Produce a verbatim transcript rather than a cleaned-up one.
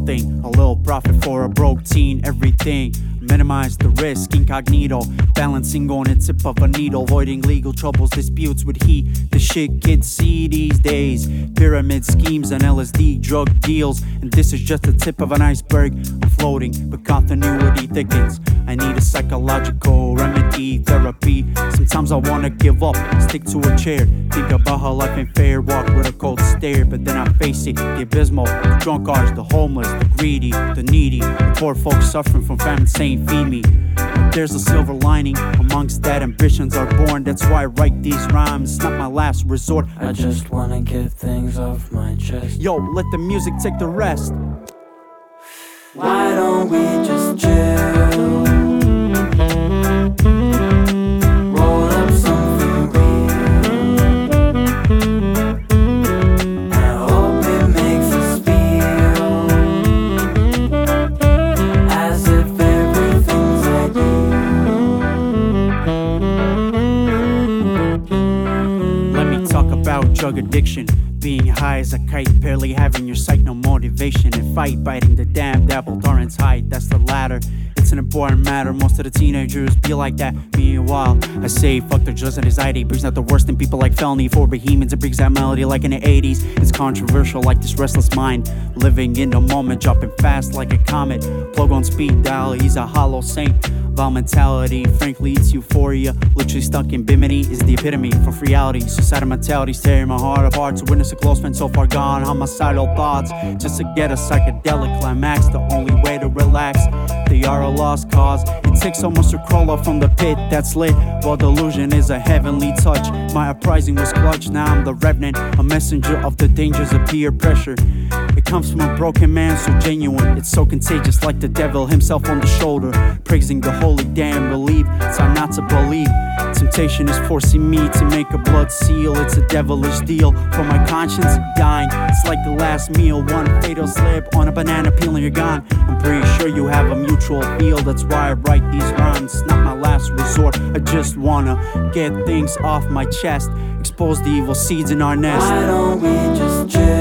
nothing. A little profit for a broke teen, everything. Minimize the risk, incognito. Balancing on the tip of a needle. Avoiding legal troubles, disputes with heat. The shit kids see these days. Pyramid schemes and L S D drug deals. And this is just the tip of an iceberg. I'm floating, but continuity thickens. I need a psychological remedy, therapy. Sometimes I wanna give up, stick to a chair. Think about how life ain't fair, walk with a cold stare. But then I face it, the abysmal, the drunkards, the homeless, the greedy, the needy. The poor folks suffering from famine saying feed me. But there's a silver lining, amongst that ambitions are born. That's why I write these rhymes, it's not my last resort. I just wanna get things off my chest. Yo, let the music take the rest. Why don't we just chill? Roll up something real. I hope it makes us feel as if everything's ideal. Let me talk about drug addiction. Being high as a kite, barely having your sight, no motivation. And fight, biting the damned apple, Torrance height, that's the ladder. It's an important matter, most of the teenagers be like that. Meanwhile, I say fuck the drugs and anxiety. Brings out the worst in people like felony. For bohemians, it brings that melody like in the eighties. It's controversial like this restless mind. Living in the moment, dropping fast like a comet. Plug on speed dial, he's a hollow saint. Val mentality, frankly it's euphoria. Literally stuck in bimini is the epitome for reality. Suicidal mentality tearing my heart apart. To witness a close friend so far gone. Homicidal thoughts just to get a psychedelic climax. The only way to relax, they are a lost cause. It takes almost a crawl up from the pit that's lit, while delusion is a heavenly touch. My uprising was clutched, now I'm the revenant, a messenger of the dangers of peer pressure. It comes from a broken man, so genuine. It's so contagious, like the devil himself on the shoulder. Praising the holy damn relief, it's hard not to believe. Temptation is forcing me to make a blood seal. It's a devilish deal for my conscience dying. It's like the last meal, one fatal slip on a banana peel and you're gone. I'm pretty sure you have a mutual feel. That's why I write these rhymes, it's not my last resort. I just wanna get things off my chest, expose the evil seeds in our nest. Why don't we just chill?